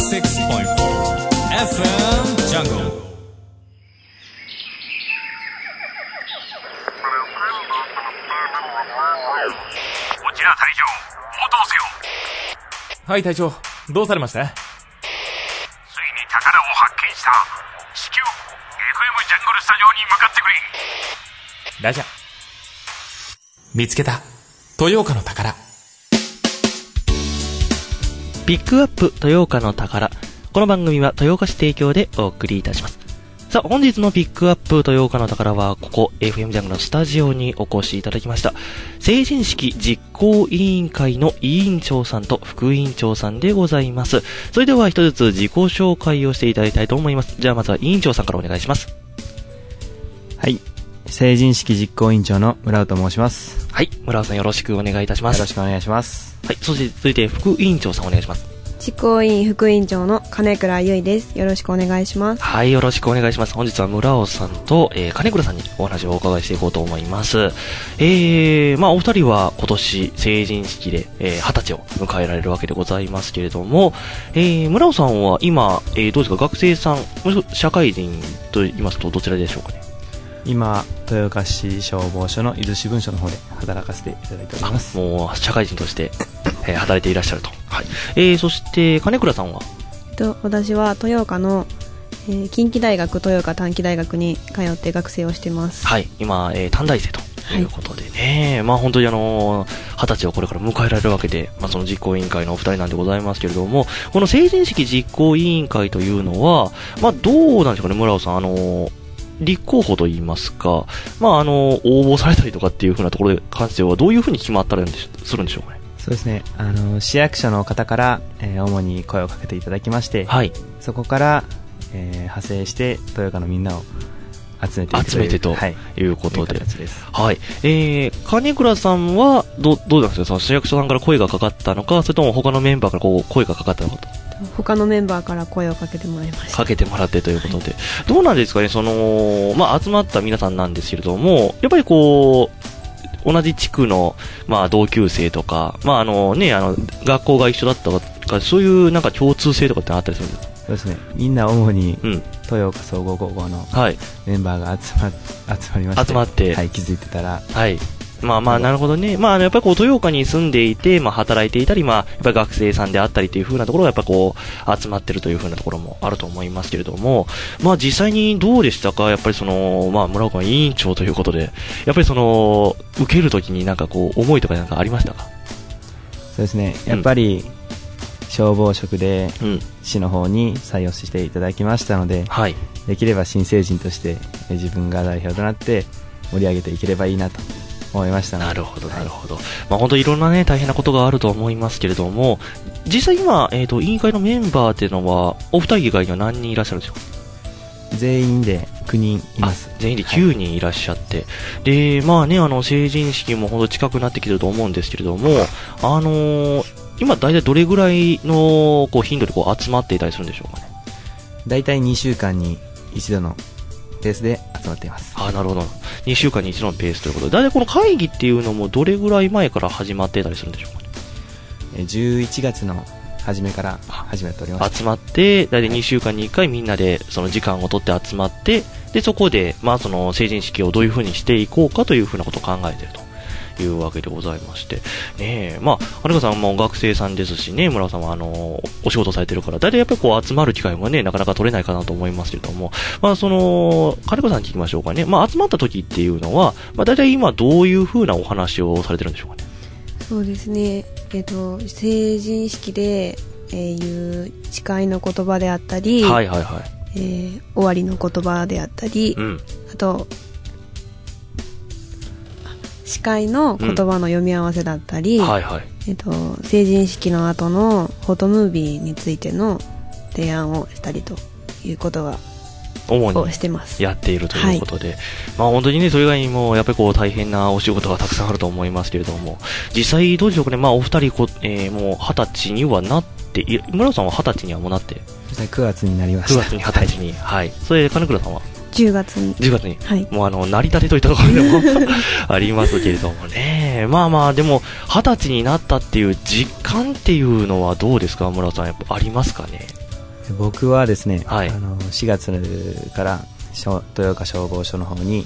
FM Jungle。 こちら隊長、応答せよ。 はい隊長、どうされました？ ついに宝を発見した。至急 FM ジャングルスタジオに向かってくれ。 ラジャー。見つけた豊岡の宝。 ピックアップ豊岡の宝。この番組は豊岡市提供でお送りいたします。さあ、本日のピックアップ豊岡の宝は、ここ FM ジャングルのスタジオにお越しいただきました。成人式実行委員会の委員長さんと副委員長さんでございます。それでは一つずつ自己紹介をしていただきたいと思います。じゃあまずは委員長さんからお願いします。 はい。成人式実行委員長の村尾と申します。 はい。村尾さんよろしくお願いいたします。 よろしくお願いします。 はい。そして続いて副委員長さんお願いします。 実行委員副委員長の金倉優衣です。よろしくお願いします。 はい、よろしくお願いします。本日は村尾さんと、金倉さんにお話をお伺いしていこうと思います。お二人は今年成人式で、20歳を迎えられるわけでございますけれども、村尾さんは今、どうですか、学生さん、社会人と言いますとどちらでしょうかね。 今、豊岡市消防署の伊豆支分署の方で働かせていただいております。 もう社会人として、働いていらっしゃると。はい。そして金倉さんは私は豊岡の、近畿大学豊岡短期大学に通って学生をしています。 はい。今、短大生ということでね、はい、まあ本当に20歳をこれから迎えられるわけで、まあその実行委員会のお二人なんでございますけれども、この成人式実行委員会というのは、まあどうなんでしょうかね、村尾さん、立候補といいますか、まあ応募されたりとかっていう風なところに関してはどういう風に決まったりするんでしょうかね。 そうですね、市役所の方から、主に声をかけていただきまして、はい、そこから、派生して豊岡のみんなを集めてと、はい、いうことで、 はい。金倉さんはどうなんですか、その市役所さんから声がかかったのか、それとも他のメンバーからこう声がかかったのかと。 他のメンバーから声をかけてもらいました。 かけてもらってということで、はい、どうなんですかね、まあ集まった皆さんなんですけれども、やっぱりこう同じ地区の、まあ、同級生とか、まあ学校が一緒だったとか、そういうなんか共通性とかってあったりするんですか？ そうですね、みんな主に、豊岡総合高校のメンバーが集まりまして、はい、気づいてたら、はい、まあなるほどね。まあやっぱりこう豊岡に住んでいて、まあ働いていたり、まあやっぱり学生さんであったりという風なところがやっぱこう集まってるという風なところもあると思いますけれども、まあ実際にどうでしたか？やっぱりまあ村岡委員長ということで、やっぱり受けるときになんかこう思いとかなんかありましたか？そうですね。やっぱり、消防職で市の方に採用していただきましたので、はい、できれば新成人として自分が代表となって盛り上げていければいいなと思いました。 なるほどなるほど、はい、まあ本当いろんなね大変なことがあると思いますけれども、実際今、委員会のメンバーっていうのはお二人以外には何人いらっしゃるんでしょうか？ 全員で9人います。 全員で9人いらっしゃって、はい、でまあね成人式もほんと近くなってきてると思うんですけれども、今大体どれぐらいのこう頻度でこう集まっていたりするんでしょうかね？ 大体2週間に一度のペースで集まっています。 なるほど。2週間に一度のペースということで、大体この会議っていうのもどれぐらい前から始まっていたりするんでしょうかね ？11月の初めから始めております。 集まって、大体2週間に1回みんなでその時間を取って集まって、で、そこで、まあその成人式をどういう風にしていこうかという風なことを考えているというわけでございまして。ねえ、まあ、金子さんも学生さんですしね、村尾さんはお仕事されてるから、大体やっぱりこう集まる機会もね、なかなか取れないかなと思いますけれども、まあ金子さんに聞きましょうかね。まあ集まった時っていうのは、まあ大体今どういう風なお話をされてるんでしょうかね？ そうですね、成人式で、いう誓いの言葉であったり、はいはいはい、終わりの言葉であったり、あと誓いの言葉の読み合わせだったり、はいはい、成人式の後のフォトムービーについての提案をしたりということが主にしてます。 やっているということで、はい、まあ本当にね、それ以外にもやっぱりこう大変なお仕事がたくさんあると思いますけれども、実際どうでしょうかね。まあお二人もう20歳にはなって、村尾さんは20歳にはもうなって、 9月になりました。 9月に20歳に、はい。それで金倉さんは 10月に、 はい、もう成り立てといったところでもありますけれどもね。まあまあでも20歳になったっていう実感っていうのはどうですか、村尾さん？やっぱありますかね？ 僕はですね、4月から豊岡消防署の方に、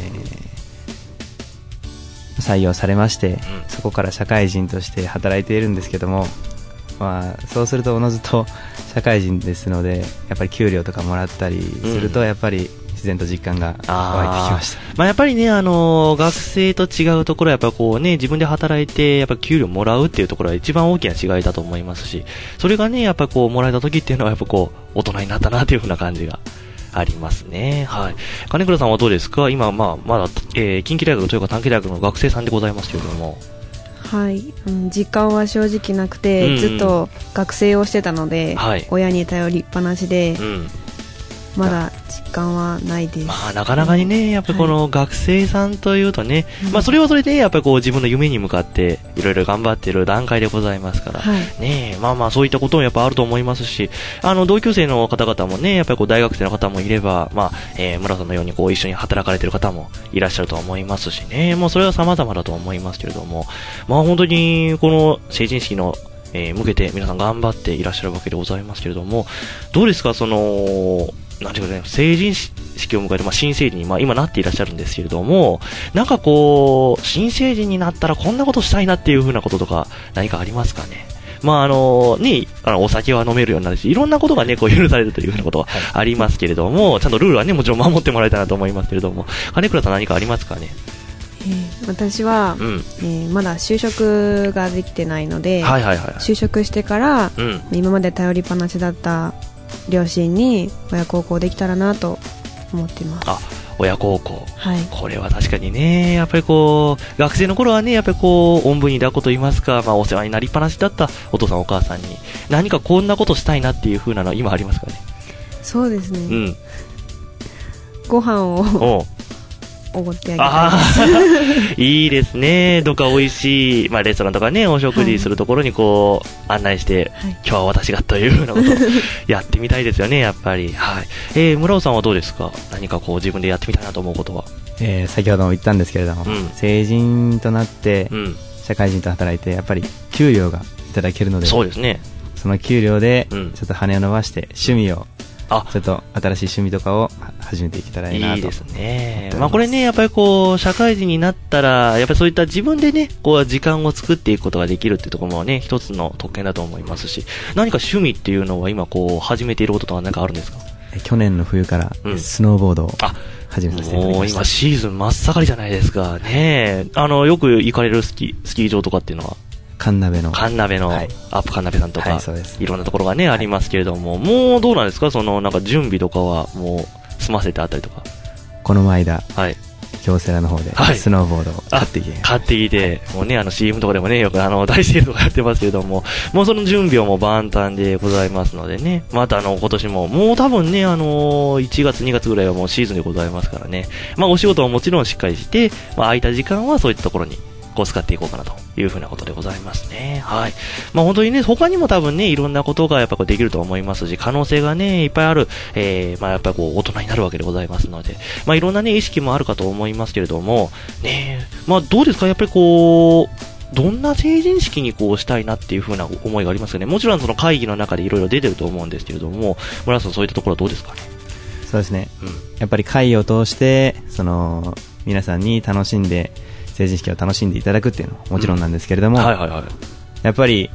採用されまして、そこから社会人として働いているんですけども、そうするとおのずと社会人ですので、やっぱり給料とかもらったりすると、やっぱり自然と実感が湧いてきました。 やっぱりね、学生と違うところはやっぱこうね、自分で働いてやっぱ給料もらうっていうところは一番大きな違いだと思いますし、それがね、やっぱこうもらえた時っていうのはやっぱこう大人になったなという風な感じがありますね。はい。金倉さんはどうですか？今まだ、近畿大学というか短期大学の学生さんでございますけれども。 はい、実感は正直なくて、ずっと学生をしてたので、親に頼りっぱなしで、まだ実感はないです。 なかなかにね、やっぱりこの学生さんというとね、それはそれでやっぱりこう自分の夢に向かっていろいろ頑張っている段階でございますから、ね、そういったこともやっぱあると思いますし、同級生の方々もね、やっぱりこう大学生の方もいれば、村さんのようにこう一緒に働かれている方もいらっしゃると思いますしね、それは様々だと思いますけれども、本当にこの成人式の向けて皆さん頑張っていらっしゃるわけでございますけれども、どうですか、なんていうかね、成人式を迎えて、新成人に、今なっていらっしゃるんですけれども、なんかこう、新成人になったらこんなことしたいなっていう風なこととか、何かありますかね。お酒は飲めるようになるし、いろんなことがね、こう許されるという風なことはありますけれども、ちゃんとルールはね、もちろん守ってもらいたいなと思いますけれども、金倉さん何かありますかね。 私は、まだ就職ができてないので、就職してから、今まで頼りっぱなしだった両親に親孝行できたらなと思っています。 親孝行、これは確かにね、やっぱりこう学生の頃はね、やっぱりこうおんぶに抱っこと言いますか、お世話になりっぱなしだったお父さんお母さんに何かこんなことしたいなっていう風なのは今ありますかね。 そうですね、ご飯をおごってあげたいです。 いいですね。どっか美味しい、レストランとかね、お食事するところにこう、案内して、今日は私がというようなことをやってみたいですよね、やっぱり。村尾さんはどうですか？何かこう自分でやってみたいなと思うことは。 先ほども言ったんですけれども、成人となって、社会人と働いて、やっぱり給料がいただけるので、 そうですね。 その給料で、ちょっと羽を伸ばして、趣味を、ちょっと新しい趣味とかを始めていけたらいいなと。いいですね。これね、やっぱりこう社会人になったら、やっぱりそういった自分でね、こう時間を作っていくことができるっていうところもね、一つの特権だと思いますし、何か趣味っていうのは今こう始めていることとか何かあるんですか？ 去年の冬からスノーボードを始めさせていただきました。 もう今シーズン真っ盛りじゃないですかね。よく行かれるスキー場とかっていうのは。 神鍋の、 アップ神鍋さんとか、いろんなところがね、ありますけれども、もうどうなんですか？なんか準備とかはもう済ませてあったりとか。 この間、京セラの方でスノーボードを買ってきて、 もうね、CM とかでもね、よく大セールとかやってますけれども、もうその準備はもう万端でございますのでね、また今年も、もう多分ね、1月2月ぐらいはもうシーズンでございますからね、お仕事はもちろんしっかりして、空いた時間はそういったところに、こう使っていこうかなというふうなことでございますね。本当にね、他にも多分ね、いろんなことがやっぱこうできると思いますし、可能性がね、いっぱいある、やっぱりこう大人になるわけでございますので、いろんなね、意識もあるかと思いますけれども、ね、どうですか？やっぱりこう、どんな成人式にこうしたいなっていうふうな思いがありますよね。もちろんその会議の中でいろいろ出てると思うんですけれども、村さんそういったところはどうですかね？ そうですね。やっぱり会を通して、皆さんに楽しんで、成人式を楽しんでいただくっていうのももちろんなんですけれども、やっぱり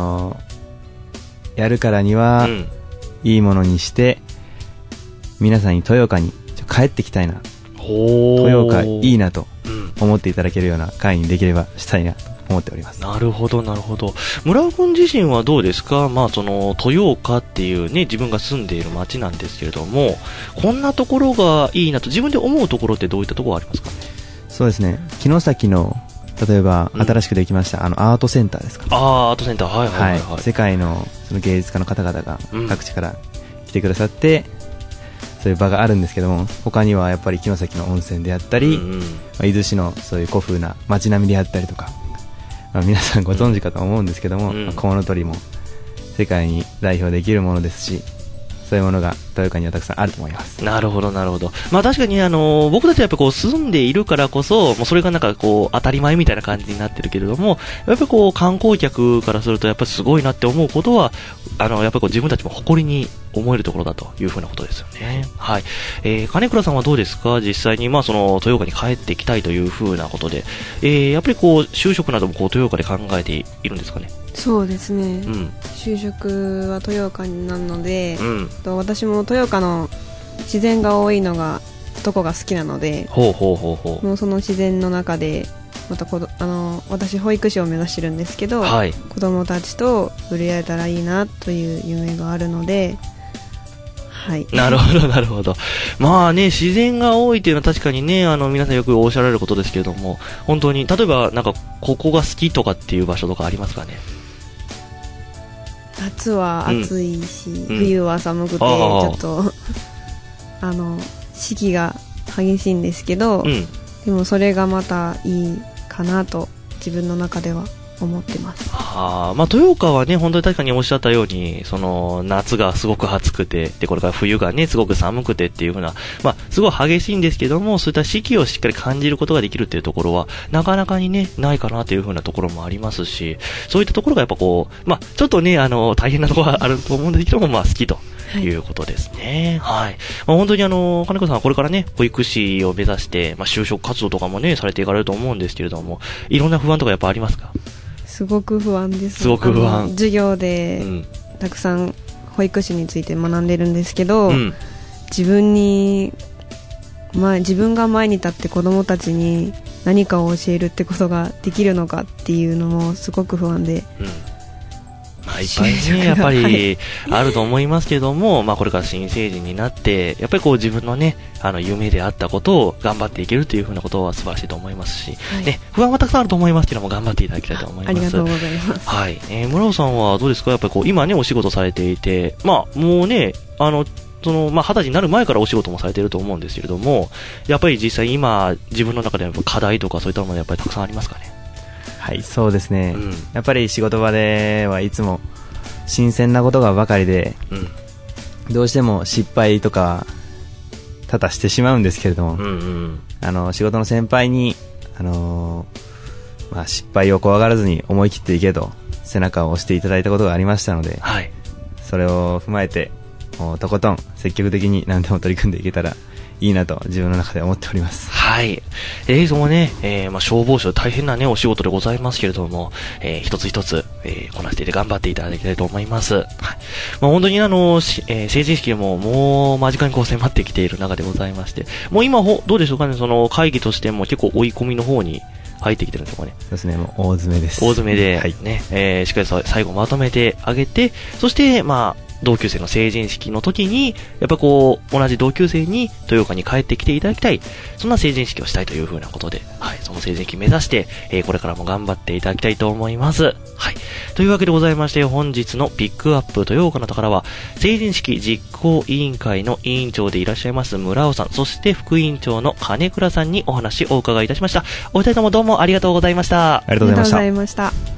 やるからには、いいものにして皆さんに豊岡に帰ってきたいな、豊岡いいなと思っていただけるような会にできればしたいなと思っております。 なるほどなるほど。村尾君自身はどうですか？豊岡っていうね、自分が住んでいる町なんですけれども、こんなところがいいなと自分で思うところってどういったところがありますかね？ そうですね、城崎の例えば新しくできました、アートセンターですか、 アートセンター、 世界のその芸術家の方々が各地から来てくださって、そういう場があるんですけども、他にはやっぱり城崎の温泉であったり、伊豆市のそういう古風な街並みであったりとか、皆さんご存知かと思うんですけども、コウノトリも世界に代表できるものですし、そういうものが豊岡にはたくさんあると思います。 なるほどなるほど。まあ確かに僕たちはやっぱこう住んでいるからこそ、もうそれがなんかこう当たり前みたいな感じになってるけれども、やっぱりこう観光客からするとやっぱりすごいなって思うことは、やっぱりこう自分たちも誇りに思えるところだというふうなことですよね。はい。金倉さんはどうですか？実際にまあその豊岡に帰ってきたいというふうなことで、やっぱりこう就職などもこう豊岡で考えているんですかね？ そうですね、就職は豊岡になるので、私も豊岡の自然が多いのがとこが好きなので、もうその自然の中でまた私保育士を目指してるんですけど、子供たちと触れ合えたらいいなという夢があるので、はい、 なるほどなるほど。まあね、自然が多いというのは確かにね、皆さんよくおっしゃられることですけれども、本当に例えばなんかここが好きとかっていう場所とかありますかね？ 夏は暑いし、冬は寒くてちょっと四季が激しいんですけど、でもそれがまたいいかなと自分の中では思ってます。 まあ豊岡はね、本当に確かにおっしゃったように、その夏がすごく暑くて、でこれから冬がねすごく寒くてっていう風な、まあすごい激しいんですけども、そういった四季をしっかり感じることができるっていうところはなかなかにねないかなという風なところもありますし、そういったところがやっぱこう、まあちょっとね大変なところがあると思うんですけども、まあ好きということですね。はい。まあ、本当に金子さんはこれからね、保育士を目指して、まあ就職活動とかもねされていかれると思うんですけれども、いろんな不安とかやっぱありますか？ すごく不安です。 すごく不安。 授業で、たくさん保育士について学んでるんですけど、自分が前に立って子どもたちに何かを教えるってことができるのかっていうのもすごく不安で、 まあ、いっぱいねやっぱりあると思いますけども、まあこれから新成人になってやっぱりこう自分のね夢であったことを頑張っていけるというふうなことは素晴らしいと思いますし、ね、不安はたくさんあると思いますけども頑張っていただきたいと思います。 ありがとうございます。 はい。村尾さんはどうですか？やっぱりこう今ねお仕事されていて、まあもうねまあ20歳になる前からお仕事もされていると思うんですけれども、やっぱり実際今自分の中でやっぱ課題とかそういったものやっぱりたくさんありますかね？ はい、そうですね、やっぱり仕事場ではいつも新鮮なことがばかりで、どうしても失敗とか多々してしまうんですけれども、仕事の先輩に、まあ、失敗を怖がらずに思い切っていけと背中を押していただいたことがありましたので、それを踏まえてとことん積極的に何でも取り組んでいけたらいいなと自分の中で思っております。 はい。映像もね、まあ、消防署大変なねお仕事でございますけれども、一つ一つ、こなしていて頑張っていただきたいと思います。はい。まあ、本当に成人式ももう間近にこう迫ってきている中でございまして、もう今どうでしょうかね、その会議としても結構追い込みの方に入ってきてるんでしょうかね。 そうですね、もう大詰めです。 大詰めで、ね、しっかり最後まとめてあげて、そしてまあ同級生の成人式の時にやっぱこう同じ同級生に豊岡に帰ってきていただきたい、そんな成人式をしたいという風なことで、はい、その成人式目指して、これからも頑張っていただきたいと思います。はい。というわけでございまして、本日のピックアップ豊岡の宝は成人式実行委員会の委員長でいらっしゃいます村尾さん、そして副委員長の金倉さんにお話をお伺いいたしました。お二人ともどうもありがとうございました。 ありがとうございました。